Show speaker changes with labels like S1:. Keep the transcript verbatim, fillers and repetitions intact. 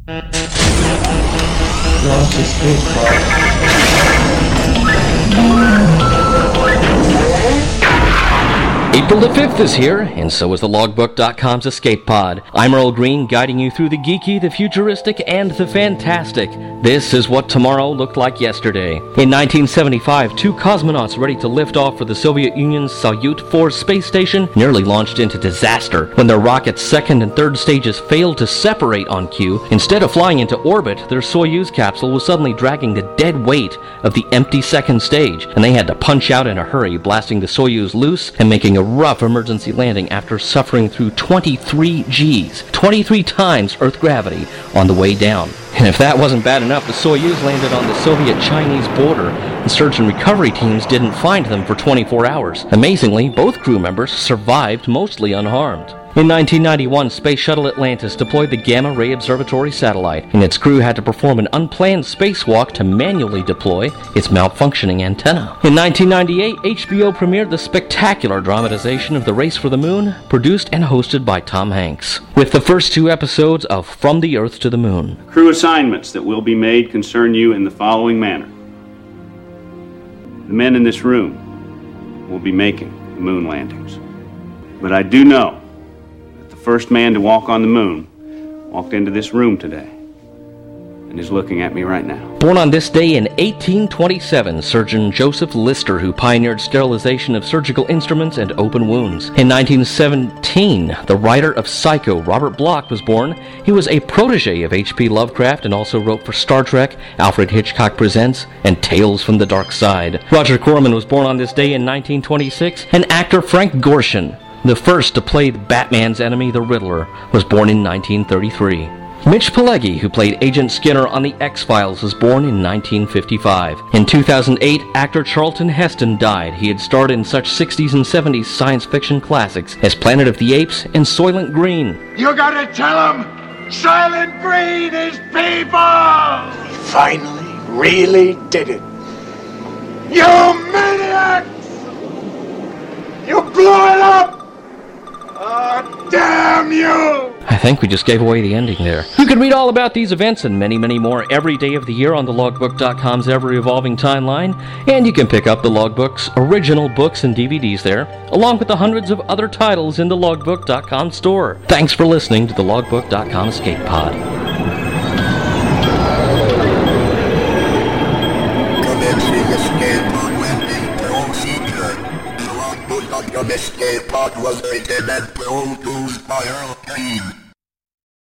S1: Lost escape pod.
S2: April the fifth is here, and so is the logbook dot com's Escape Pod. I'm Earl Green, guiding you through the geeky, the futuristic, and the fantastic. This is what tomorrow looked like yesterday. In nineteen seventy-five, two cosmonauts ready to lift off for the Soviet Union's Salyut four space station nearly launched into disaster when their rocket's second and third stages failed to separate on cue. Instead of flying into orbit, their Soyuz capsule was suddenly dragging the dead weight of the empty second stage, and they had to punch out in a hurry, blasting the Soyuz loose and making a rough emergency landing after suffering through twenty-three G's, twenty-three times Earth gravity, on the way down. And if that wasn't bad enough, the Soyuz landed on the Soviet-Chinese border, and search and recovery teams didn't find them for twenty-four hours. Amazingly, both crew members survived mostly unharmed. In nineteen ninety-one, Space Shuttle Atlantis deployed the Gamma Ray Observatory satellite, and its crew had to perform an unplanned spacewalk to manually deploy its malfunctioning antenna. In nineteen ninety-eight, H B O premiered the spectacular dramatization of The Race for the Moon, produced and hosted by Tom Hanks, with the first two episodes of From the Earth to the Moon.
S3: Crew assignments that will be made concern you in the following manner. The men in this room will be making the moon landings. But I do know that the first man to walk on the moon walked into this room today and is looking at me right now.
S2: Born on this day in eighteen twenty-seven, Surgeon Joseph Lister, who pioneered sterilization of surgical instruments and open wounds. In nineteen seventeen, the writer of Psycho, Robert Bloch, was born. He was a protege of H P Lovecraft and also wrote for Star Trek, Alfred Hitchcock Presents, and Tales from the Dark Side. Roger Corman was born on this day in nineteen twenty-six, and actor Frank Gorshin, the first to play Batman's enemy, the Riddler, was born in nineteen thirty-three. Mitch Pileggi, who played Agent Skinner on The X-Files, was born in nineteen fifty-five. In two thousand eight, actor Charlton Heston died. He had starred in such sixties and seventies science fiction classics as Planet of the Apes and Soylent Green.
S4: You gotta tell him Soylent Green is people!
S5: He finally really did it.
S4: You maniacs! You blew it up! Oh, damn you!
S2: I think we just gave away the ending there. You can read all about these events and many, many more every day of the year on the logbook dot com's ever-evolving timeline, and you can pick up the Logbook's original books and D V Ds there, along with the hundreds of other titles in the logbook dot com store. Thanks for listening to the logbook dot com Escape Pod.
S5: Commencing escape pod landing procedure. The logbook dot com Escape Pod was written and produced by Earl Green.